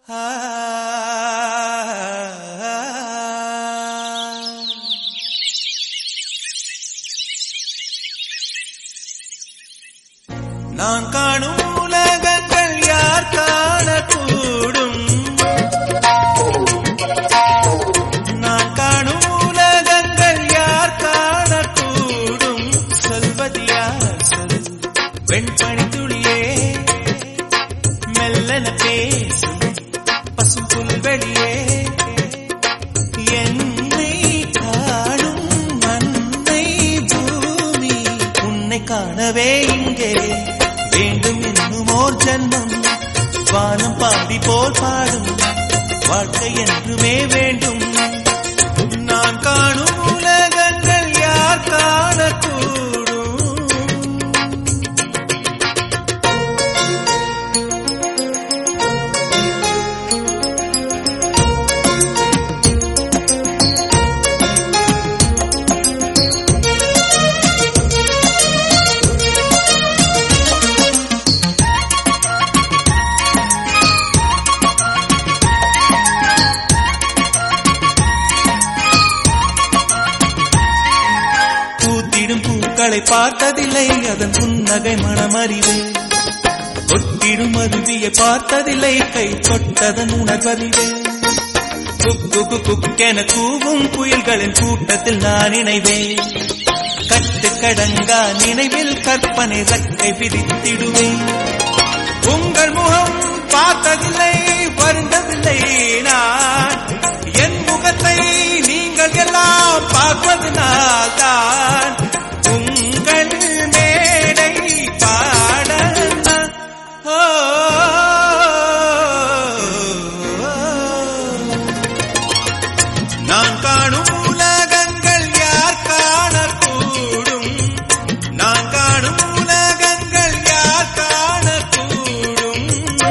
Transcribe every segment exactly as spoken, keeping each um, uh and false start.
நான் காணும் உலகங்கள் யார் காணக்கூடும், நான் காணும் உலகங்கள் யார் காணக்கூடும், சொல்வது யார் சொல் வெண்பனி துளியே, மெல்லன பேசும் பசும் புல்வெளியே, என்னை காணும் மண்ணை பூமி, உன்னை காணவே இங்கே வேண்டும் என்னும் ஓர் ஜன்மம், வானம் பாடி போல் பாடும் வாழ்க்கை என்றுமே வேண்டும். நான் காணும் உலகங்கள் யார் காணக்கூடும். பூக்களை பார்த்ததில்லை அதன் புன்னகை மனமறிவு, கொட்டிடும் அருவியை பார்த்ததில்லை கை தொட்டதன் உணர்வறிவு, குக்கு குக்கென கூவும் புயல்களின் கூட்டத்தில் நான் இணைவேன், கட்டுக்கடங்கா நினைவில் கற்பனை ரக்கை விதித்திடுவேன். உங்கள் முகம் பார்த்ததில்லை வருந்ததில்லை நான், என் முகத்தை நீங்கள் எல்லாம் பார்ப்பதனால் தான் உங்கள் மேடை பாட நான் காணும் உலகங்கள் யார் காணக்கூடும், நான் காணும் உலகங்கள் யார் காணக்கூடும்.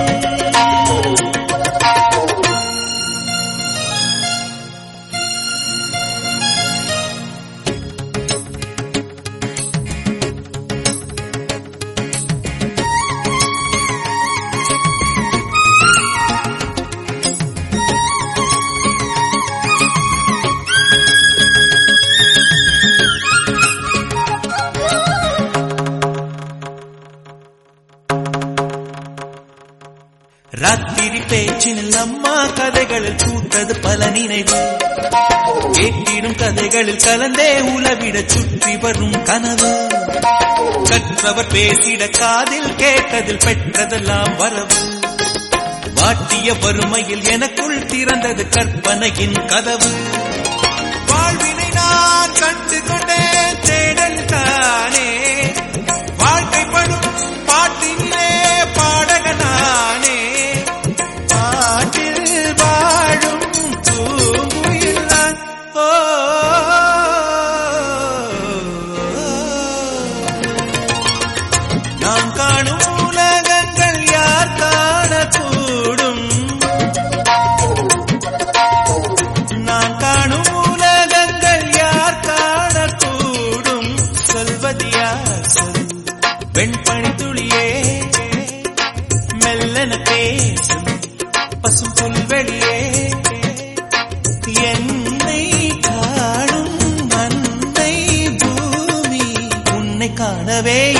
ராத்திரி பேச்சினில் அம்மா கதைகளில் கூட்டது பல நினைவு, கேட்டிடும் கதைகளில் கலந்தே உலவிட சுற்றி வரும் கனவு, கற்றவர் பேசிட காதில் கேட்டதில் பெற்றதெல்லாம் வரவு, வாட்டிய வறுமையில் எனக்குள் திறந்தது கற்பனையின் கதவு, வாழ்வினை நான் கண்டு கொண்டேன் தேடல் தானே, வாழ்க்கைப்படும் பாட்டினிலே பாடகனானே, பாட்டில் வாழும் பூங்குயில் நான். ஓ நான் காணும் உலகங்கள் யார் காணக்கூடும், நான் காணும் உலகங்கள் யார் காணக்கூடும், சொல்வது யார் சொல் வெண்பனி துளியே, மெல்லன பேசும் பசும் புல்வெளியே, என்னை காணும் மண்ணை பூமி, உன்னை காணவே